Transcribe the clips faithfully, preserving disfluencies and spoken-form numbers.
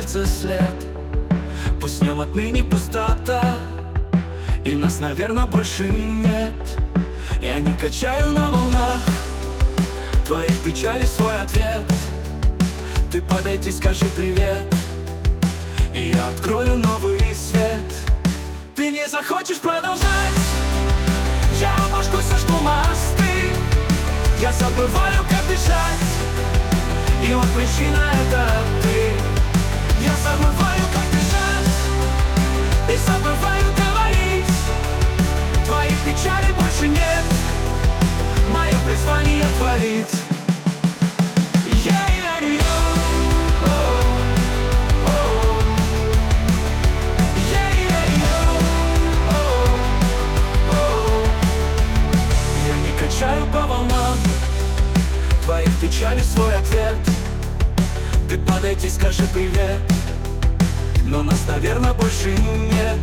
сердце след. Пусть в нем отныне пустота, и нас, наверное, больше нет. Я не качаю на волнах твоих печалей свой ответ. Ты подойди, скажи привет, и я открою новый свет. Ты не захочешь продолжать, я обожгу, сожгу мосты. Я забываю, как дышать, и вот причина — это ты. Я забываю, как дышать, и забываю говорить. Твоих печалей больше нет, мое призвание творить. Качаю по волнам твоих печалей свой ответ. Ты подойди, скажи привет, но нас, наверное, больше нет.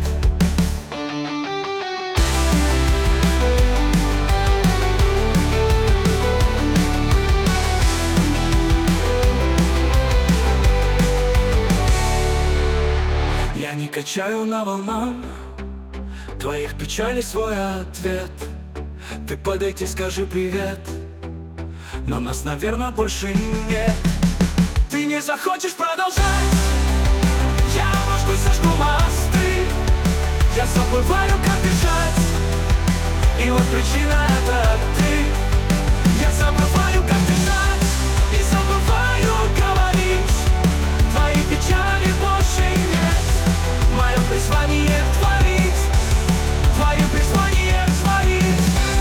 Я не качаю на волнах твоих печалей свой ответ. Ты подойди, скажи привет, но нас, наверное, больше нет. Ты не захочешь продолжать, я обожгу, сожгу мосты. Я забываю, как дышать, и вот причина — это ты. Я забываю, как дышать, и забываю говорить. Твои печали больше нет, мое призвание творить. Твое призвание творить.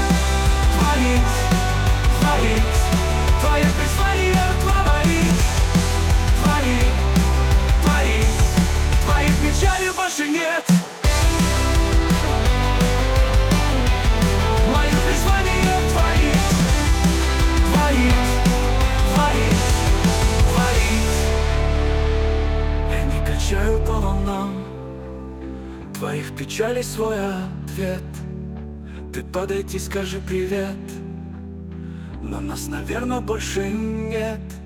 Творить, твое призвание творить. Творить, творить, твоих печалей больше нет. Мое призвание творить. Творить, творить, творить. Я не качаю по волнам твоих печалей свой ответ. Ты подойди, скажи привет, но нас, наверное, больше нет.